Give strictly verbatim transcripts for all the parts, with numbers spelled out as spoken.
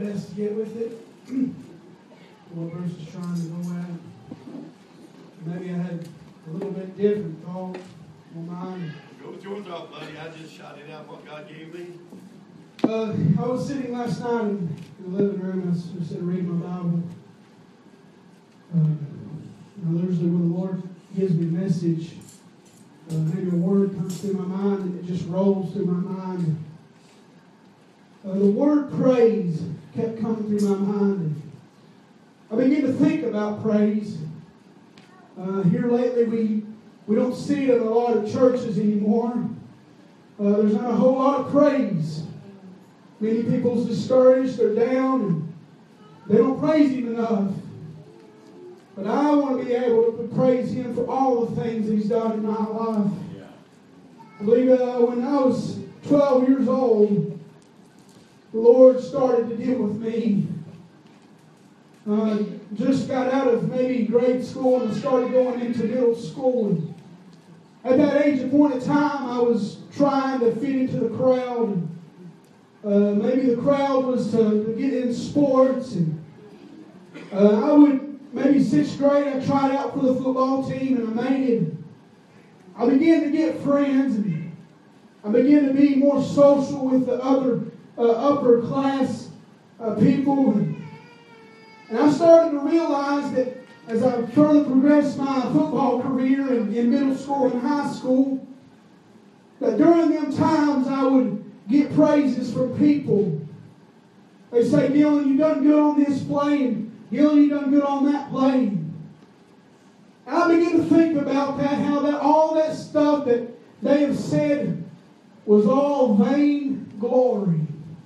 best to get with it. What Bruce is trying to go at. Maybe I had a little bit different thought on mine. Go with yours off, buddy. I just shot it out what God gave me. Uh, I was sitting last night in the living room. I was just reading my Bible. Uh, you know, usually when the Lord gives me a message, uh, maybe a word comes through my mind and it just rolls through my mind. Uh, the word praise kept coming through my mind. I began to think about praise. Uh, here lately, we, we don't see it in a lot of churches anymore. Uh, there's not a whole lot of praise. Many people's discouraged, they're down, and they don't praise Him enough. But I want to be able to praise Him for all the things He's done in my life. Yeah. I believe uh, when I was twelve years old, the Lord started to deal with me. Uh, just got out of maybe grade school and started going into middle school. And at that age, at point in time, I was trying to fit into the crowd. And, uh, maybe the crowd was to, to get in sports. And uh, I would, maybe sixth grade, I tried out for the football team and I made it. I began to get friends and I began to be more social with the other uh, upper class uh, people. And, And I started to realize that as I further progressed my football career in, in middle school and high school, that during them times I would get praises from people. They say, Dylan, you done good on this play, and Dylan, you done good on that play. And I began to think about that, how that all that stuff that they have said was all vain glory.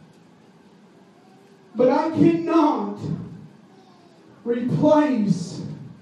But I cannot replace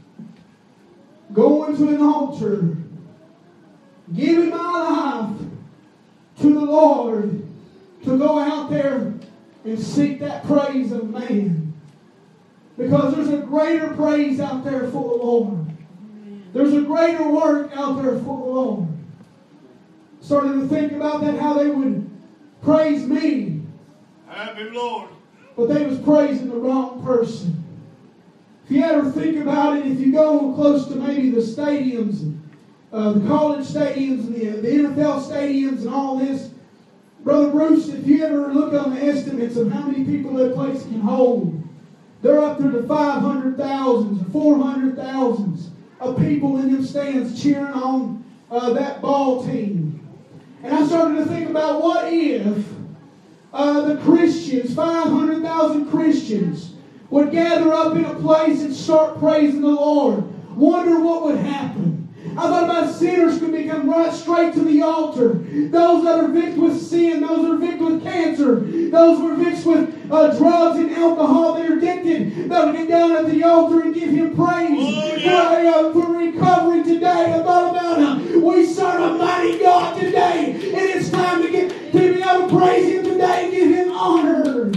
going to an altar, giving my life to the Lord, to go out there and seek that praise of man. Because there's a greater praise out there for the Lord. There's a greater work out there for the Lord. Started to think about that, how they would praise me. Happy Lord. But they was praising the wrong person. If you ever think about it, if you go close to maybe the stadiums, uh, the college stadiums, and the, the N F L stadiums and all this, Brother Bruce, if you ever look on the estimates of how many people that place can hold, they're up there to five hundred thousands or four hundred thousands of people in them stands cheering on uh, that ball team. And I started to think about what if uh, the Christians, five hundred thousand Christians, would gather up in a place and start praising the Lord. Wonder what would happen. I thought about sinners could become right straight to the altar. Those that are victims with sin, those that are victims with cancer, those who are victims with uh, drugs and alcohol, they're addicted. They'll get down at the altar and give Him praise oh, yeah. for, uh, for recovery today. I thought about Him. We serve a mighty God today, and it's time to get to be able to praise Him today and give Him honor.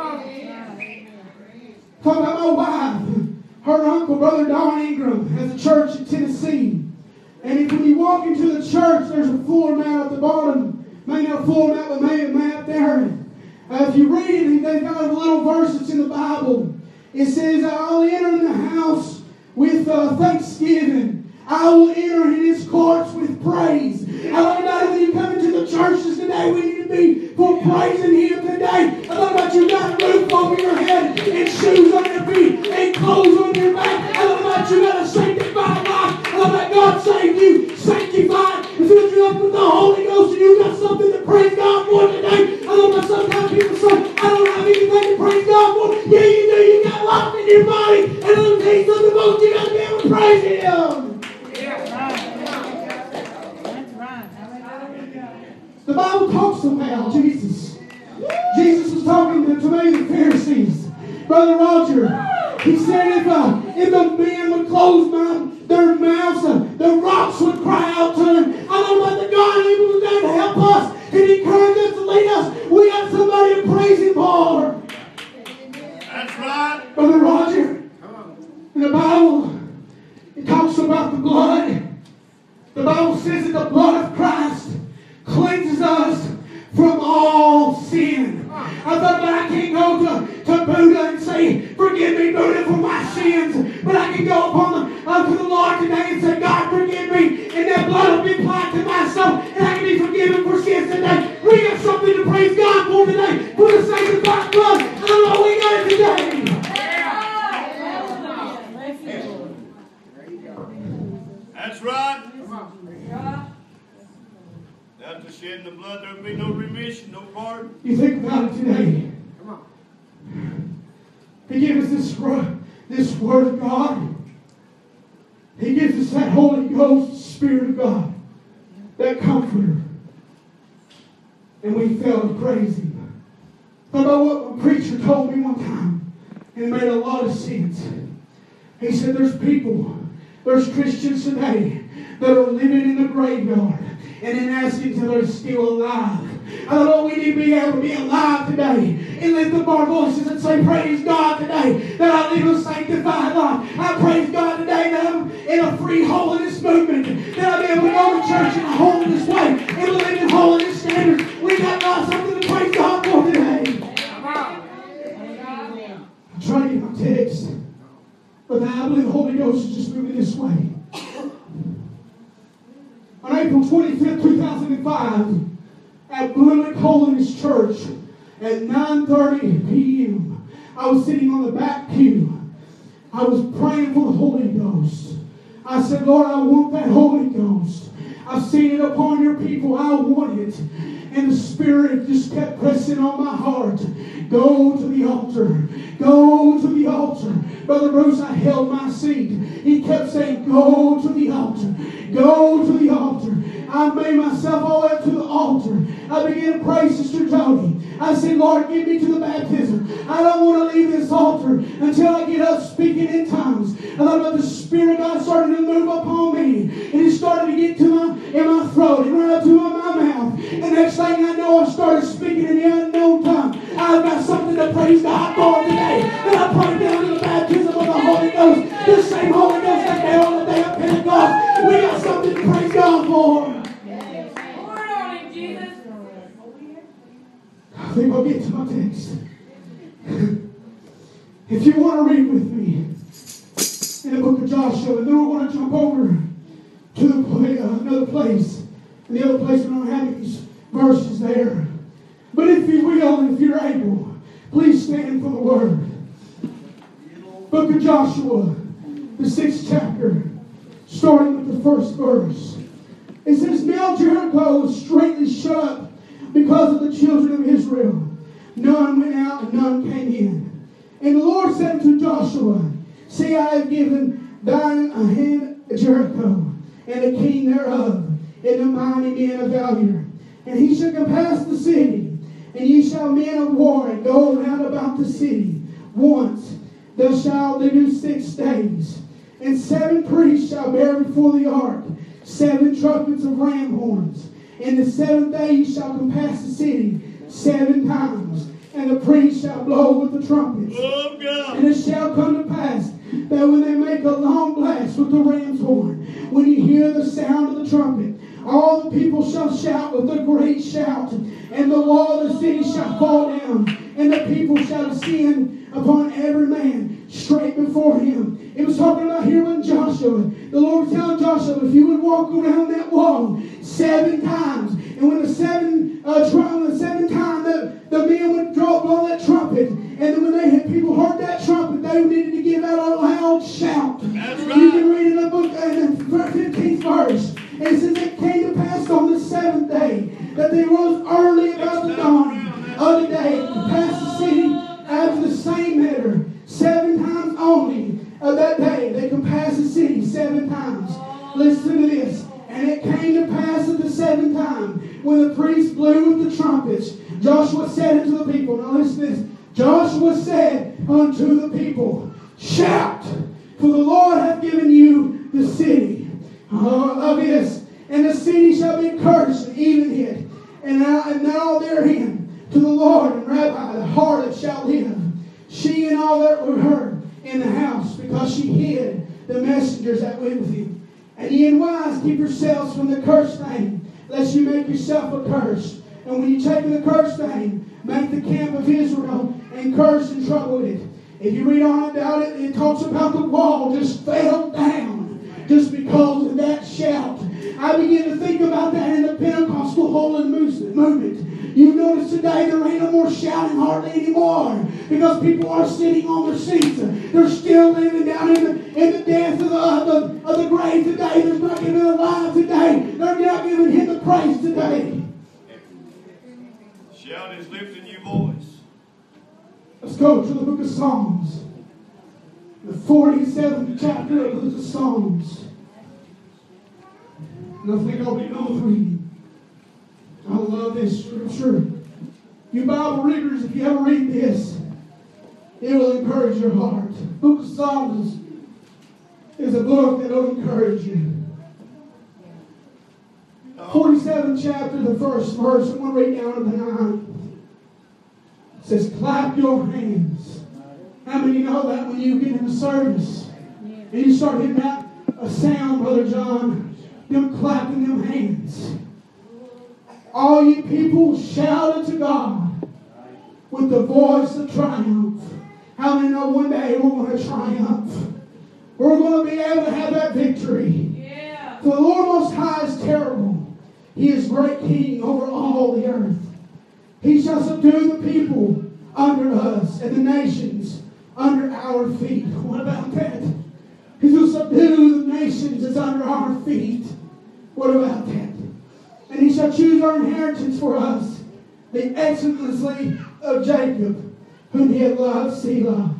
Talk about my wife. Her uncle, Brother Don Ingram, has a church in Tennessee. And if when you walk into the church, there's a floor mat at the bottom. Maybe not a floor mat, but maybe a mat there. Uh, if you read it, they've got a little verse that's in the Bible. It says, I'll enter in the house with uh, thanksgiving. I will enter in His courts with praise. I thought about it when you come into the churches today. We need to be for praising Him today. I thought about you got a roof over your head and shoes on your feet and clothes on your back. I thought about you got a sanctified life. I thought about God saved you, sanctified, and filled you up with the Holy Ghost, and you got something to praise God for today. I thought about sometimes people say, I don't have anything to praise God for. Yeah, you do. You got life in your body, and other things of the most, you got to be able to praise Him. The Bible talks about Jesus. Jesus was talking to, to many of the Pharisees. Brother Roger, he said if a, if a man would close my, their mouths, uh, the rocks would cry out to Him. I know about the God who was there to help us and encourage us to lead us. We got somebody to praise Him for. That's right. Brother Roger, in the Bible, it talks about the blood. The Bible says that the blood of Christ cleanses us from all sin. I thought that I can't go to, to to Buddha and say, forgive me, Buddha, for my sins. But I can go upon the, uh, to the Lord today and say, God, forgive me. And that blood will be applied to my soul. And I can be forgiven for sins today. We got something to praise God for today. For the sake of God's blood. I don't know we got it today. That's right. After shedding the blood, there will be no remission, no pardon. You think about it today. Come on. He gives us this word, this word of God. He gives us that Holy Ghost, Spirit of God, that Comforter. And we fail to praise Him. Think about what a preacher told me one time, and it made a lot of sense. He said, there's people, there's Christians today that are living in the graveyard and in asking until they're still alive. I don't know, we need to be able to be alive today and lift up our voices and say, praise God today that I live a sanctified life. I praise God today that I'm in a free holiness movement, that I'll be able to go to church in a holiness way and live in holiness standards. We got God something to praise God for today. I'm trying to get my text, but I believe the Holy Ghost is just moving this way. On April twenty-fifth, two thousand five, at Blue Lake Holiness Church, at nine thirty p.m., I was sitting on the back pew. I was praying for the Holy Ghost. I said, Lord, I want that Holy Ghost. I've seen it upon your people. I want it. And the Spirit just kept pressing on my heart. Go to the altar. Go to the altar. Brother Bruce, I held my seat. He kept saying, go to the altar. Go to the altar. I made myself all the way up to the altar. I began to pray, Sister Jody. I said, Lord, give me to the baptism. I don't want to leave this altar until I get up speaking in tongues. I thought about the Spirit of God started to move upon me. And it started to get to my, in my throat. It ran up to my mouth. And next thing I know, I started speaking in the unknown tongue. I've got something to praise God for today. And I pray down to the baptism of the Holy Ghost. The same Holy Ghost that fell on the day of Pentecost. We got something to praise God for. I think I'll get to my text. If you want to read with me in the book of Joshua, and then we're going to jump over to the play, uh, another place. And the other place we don't have these verses there. But if you will, and if you're able, please stand for the word. Book of Joshua, the sixth chapter, starting with the first verse. It says, now Jericho was straitly shut up because of the children of Israel. None went out and none came in. And the Lord said to Joshua, see, I have given thine a hand Jericho, and the king thereof, and the mighty men of valor. And he shall compass the city, and ye shall men of war, and go round about the city once. Thou shalt do six days. And seven priests shall bear before the ark seven trumpets of ram horns. And the seventh day ye shall compass the city seven times. And the priest shall blow with the trumpets. Oh, God. And it shall come to pass that when they make a long blast with the ram's horn, when you hear the sound of the trumpet, all the people shall shout with a great shout, and the wall of the city shall fall down, and the people shall descend upon every man straight before him. It was talking about here when Joshua, the Lord was telling Joshua, if you would walk around that wall seven times, and when the seven uh, when the seven time the, the men would draw blow that trumpet, and then when they had people heard that trumpet, they needed to give out a loud shout. That's right. You can read in the book in the fifteenth verse. And it says it came to pass on the seventh day that they rose early about the dawn of the day to pass the city after the same manner. Seven times only of that day they compassed the city seven times. Listen to this. And it came to pass at the seventh time when the priests blew with the trumpets, Joshua said unto the people, now listen to this. Joshua said unto the people, shout, for the Lord hath given you the city. Oh, I love this. And the city shall be cursed and even hid. And now, and now therein to the Lord and Rabbi the harlot shall live. She and all that were her in the house, because she hid the messengers that went with him. And ye and wise keep yourselves from the cursed thing, lest you make yourself a curse. And when you take the cursed thing, make the camp of Israel and and cursed and troubled it. If you read on about it, it talks about the wall just fell down just because of that shout. I begin to think about that in the Pentecostal Holy Movement. You notice today there ain't no more shouting hardly anymore because people are sitting on their seats. They're still living down in the, in the depths of the, of, the, of the grave today. They're not giving Him alive today. They're not giving Him the praise today. Shout is lifting your voice. Let's go to the book of Psalms. The forty-seventh chapter of the book of Psalms. And I think I'll be done with reading. I love this scripture. You Bible readers, if you ever read this, it will encourage your heart. The book of Psalms is a book that will encourage you. forty-seventh chapter, the first verse. I'm going to read down to the ninth. It says, clap your hands. How many know that when you get in the service and you start hitting out a sound, Brother John, them clapping them hands. All you people shouted to God with the voice of triumph. How many know one day we're going to triumph? We're going to be able to have that victory. Yeah. For the Lord Most High is terrible. He is great King over all the earth. He shall subdue the people under us and the nations under our feet. What about that? He shall subdue the nations that's under our feet. What about that? And He shall choose our inheritance for us, the excellency of Jacob, whom He hath loved, Selah.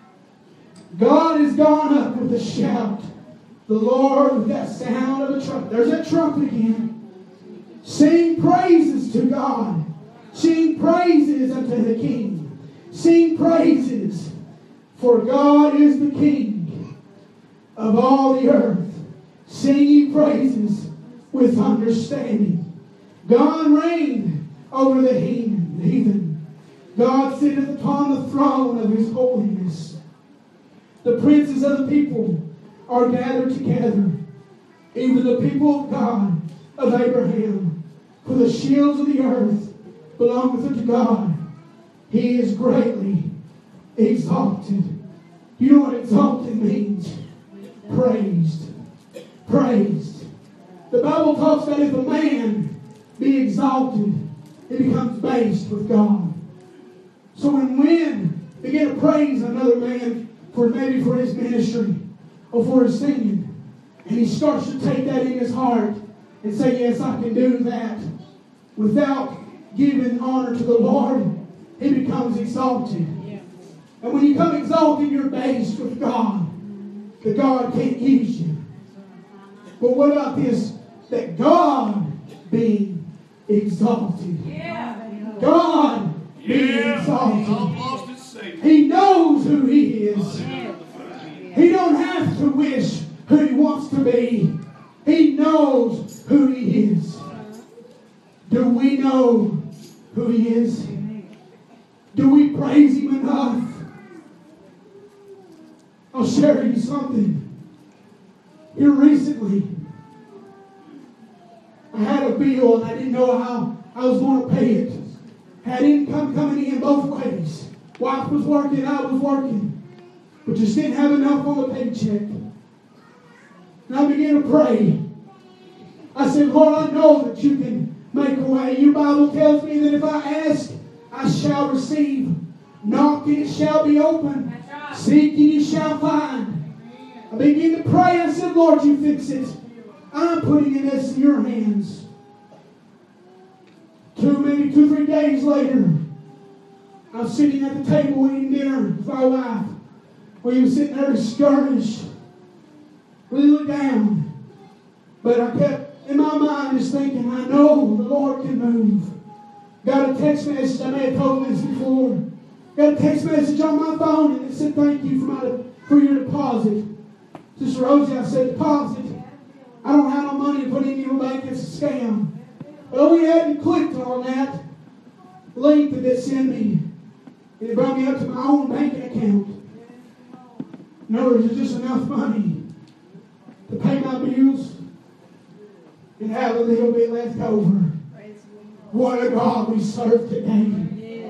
God is gone up with a shout. The Lord with that sound of a trumpet. There's that trumpet again. Sing praises to God. Sing praises unto the King. Sing praises. For God is the King of all the earth. Sing ye praises with understanding. God reigned over the heathen. God sitteth upon the throne of His holiness. The princes of the people are gathered together, even the people of God of Abraham. For the shields of the earth belongeth unto God. He is greatly exalted. You know what exalted means? Praised. Praised. The Bible talks that if a man be exalted, it becomes based with God. So when men begin to praise another man for maybe for his ministry or for his singing, and he starts to take that in his heart and say, yes, I can do that, without giving honor to the Lord, he becomes exalted. Yeah. And when you become exalted, you're based with God. That God can't use you. But what about this? That God being exalted. Yeah. God being yeah. exalted. He knows who He is. He don't have to wish who He wants to be. He knows who He is. Do we know who He is? Do we praise Him enough? I'll share you something. Here recently, I had a bill and I didn't know how I was going to pay it. Had income coming in both ways. Wife was working, I was working. But just didn't have enough on the paycheck. And I began to pray. I said, Lord, I know that you can make a way. Your Bible tells me that if I ask, I shall receive. Knock and it shall be open. Right. Seek and you shall find. I began to pray. I said, Lord, you fix it. I'm putting this in your hands. Two, maybe two, three days later, I was sitting at the table eating dinner with my wife. We were sitting there discouraged. Really down. But I kept, in my mind, just thinking, I know the Lord can move. Got a text message, I may have told this before. Got a text message on my phone and it said, thank you for, my, for your deposit. Sister Rosie, I said, deposit. I don't have no money to put in your bank. It's a scam. But we hadn't clicked on that link that they sent me. And it brought me up to my own bank account. In other words, there's just enough money to pay my bills and have a little bit left over. What a God we serve today.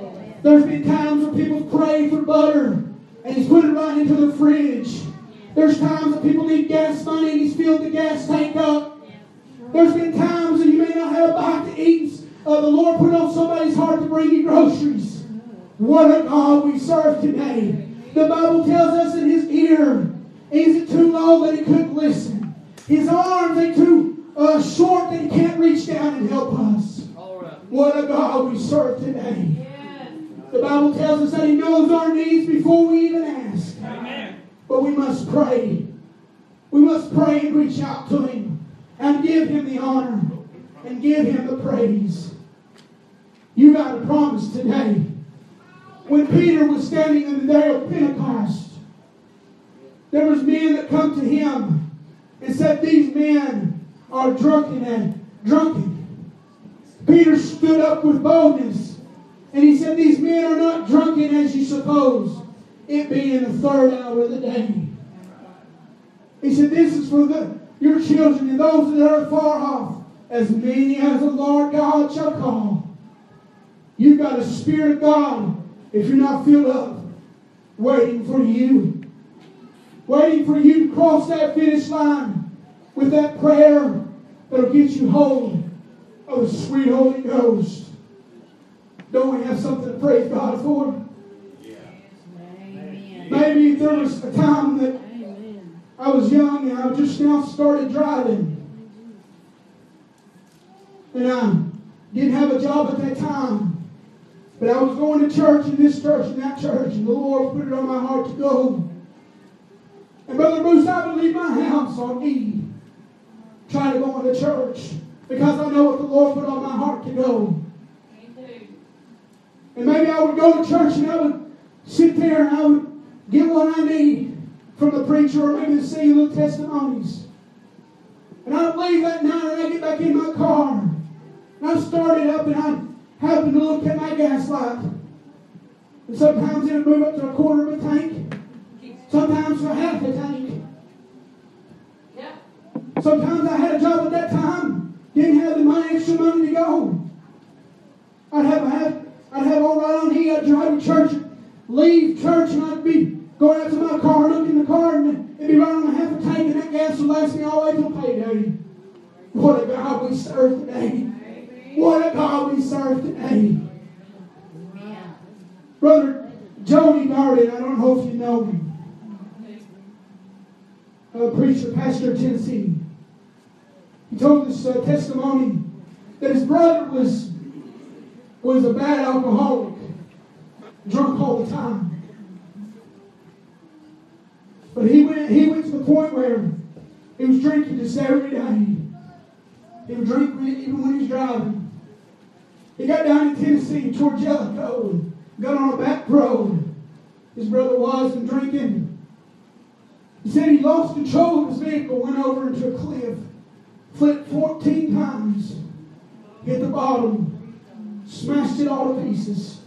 There's been times when people prayed for butter and He's put it right into the fridge. There's times that people need gas money and He's filled the gas tank up. There's been times that you may not have a bite to eat. Uh, the Lord put on somebody's heart to bring you groceries. What a God we serve today. The Bible tells us in His ear, is it too low that He couldn't listen? His arms are too uh, short that He can't reach down and help us. What a God we serve today. The Bible tells us that He knows our needs before we even ask. Amen. But we must pray. We must pray and reach out to Him and give Him the honor and give Him the praise. You got a promise today. When Peter was standing in the day of Pentecost, there was men that come to him and said, these men are drunken and drunken. Peter stood up with boldness and he said, these men are not drunken as you suppose, it being the third hour of the day. He said, this is for the, your children and those that are far off, as many as the Lord God shall call. You've got a Spirit of God, if you're not filled up, waiting for you. Waiting for you to cross that finish line with that prayer that'll get you hold of the sweet Holy Ghost. Don't we have something to praise God for? Yeah. Maybe there was a time that I was young and I just now started driving. And I didn't have a job at that time. But I was going to church in this church and that church, and the Lord put it on my heart to go. And Brother Bruce, I would leave my house on E, trying to go into church, because I know what the Lord put on my heart to go. And maybe I would go to church and I would sit there and I would get what I need from the preacher, or maybe sing little testimonies. And I would leave that night and I get back in my car. And I started up and I happened to look at my gas light. And sometimes it would move up to a quarter of a tank. Sometimes to half a tank. Yeah. Sometimes I had a job at that time. Didn't have the money, extra money to go. I'd have, have I'd have all right on here. I'd drive to church, leave church, and I'd be going out to my car, look in the car, and it'd be right on a half a tank, and that gas would last me all the way till payday. What a God we serve today. What a God we serve today. Brother Jody Darden, I don't know if you know him. A preacher, pastor of Tennessee. He told this uh, testimony that his brother was, was a bad alcoholic, drunk all the time. But he went, he went to the point where he was drinking just every day. He would drink even when he was driving. He got down in Tennessee toward Jellicoe and got on a back road. His brother was and drinking. He said he lost control of his vehicle, went over into a cliff, flipped fourteen times, hit the bottom, smashed it all to pieces.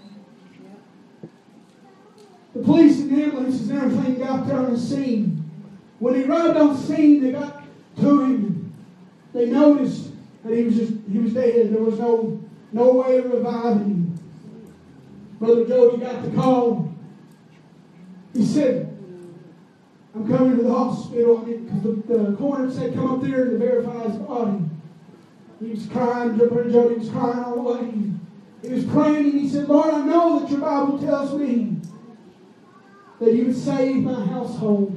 The police and ambulances and everything got there on the scene. When they arrived on the scene, they got to him. They noticed that he was just he was dead. There was no no way of reviving him. Brother Jody got the call. He said, I'm coming to the hospital. I mean, because the, the coroner said, come up there to verify his body. He was crying. Brother Jody was crying all the way. He was praying, and he said, Lord, I know that your Bible tells me that you would save my household.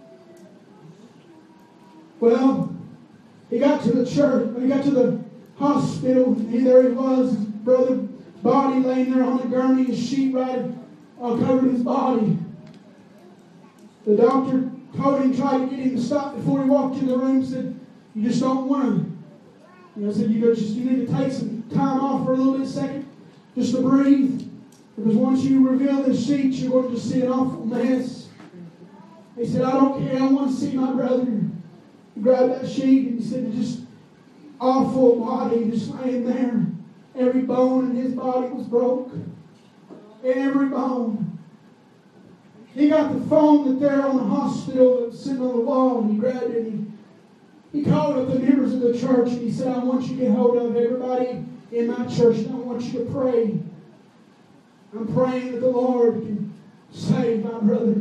Well, he got to the church. When he got to the hospital, and there he was, his brother's body laying there on the gurney, his sheet right uh, covered his body. The doctor told him, tried to get him to stop before he walked in the room, said, you just don't want to. You know, said, you just you need to take some time off for a little bit, second, just to breathe. Because once you reveal this sheet, you're going to see an awful mess. He said, I don't care, I want to see my brother. He grabbed that sheet and he said, just awful body just laying there. Every bone in his body was broke. Every bone. He got the phone that there on the hospital that was sitting on the wall, and he grabbed it and he, he called up the members of the church and he said, I want you to get hold of everybody in my church and I want you to pray. I'm praying that the Lord can save my brother.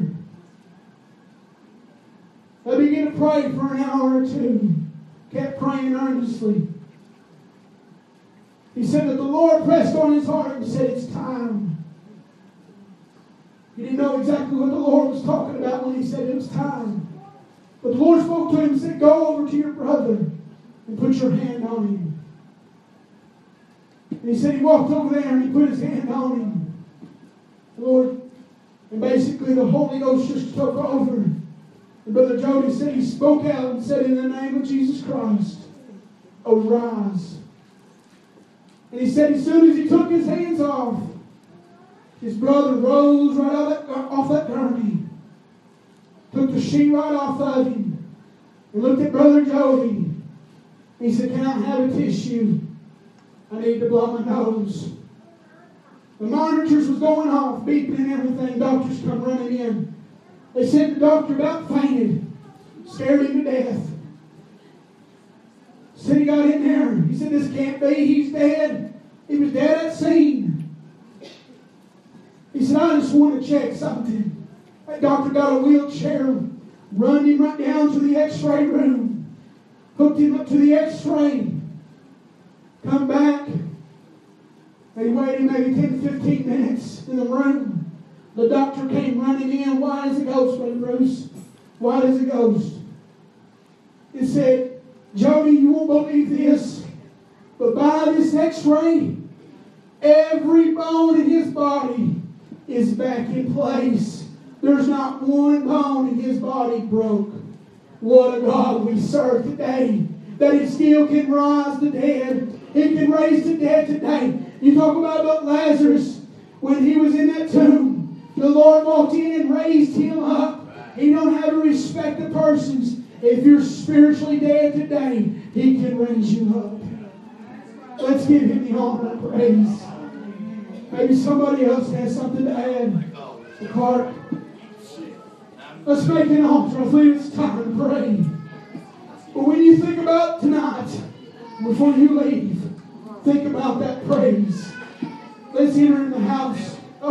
I began to pray for an hour or two. Kept praying earnestly. He said that the Lord pressed on his heart and said, it's time. He didn't know exactly what the Lord was talking about when he said it was time. But the Lord spoke to him and said, go over to your brother and put your hand on him. And he said he walked over there and he put his hand on him. The Lord, and basically the Holy Ghost just took over. And Brother Jody said he spoke out and said, in the name of Jesus Christ, arise. And he said as soon as he took his hands off, his brother rose right off that, off that gurney, took the sheet right off of him, and looked at Brother Jody. And he said, can I have a tissue? I need to blow my nose. The monitors was going off, beeping and everything. Doctors come running in. They said the doctor about fainted, scared him to death. Said he got in there. He said, this can't be. He's dead. He was dead at scene. He said, I just want to check something. That doctor got a wheelchair, run him right down to the x-ray room, hooked him up to the x-ray, come back. They waited maybe ten to fifteen minutes in the room. The doctor came running in. White as a ghost, Brother Bruce. White as a ghost. He said, Jody, you won't believe this, but by this x-ray, every bone in his body is back in place. There's not one bone in his body broke. What a God we serve today. That He still can rise the dead. He can raise the dead today. You talk about, about Lazarus when he was in that tomb. The Lord walked in and raised him up. He don't have to respect the persons. If you're spiritually dead today, He can raise you up. Let's give Him the honor and praise. Maybe somebody else has something to add. Clark. Let's make an altar. I believe it's time to pray. But when you think about tonight, before you leave, think about that praise. Let's enter in the house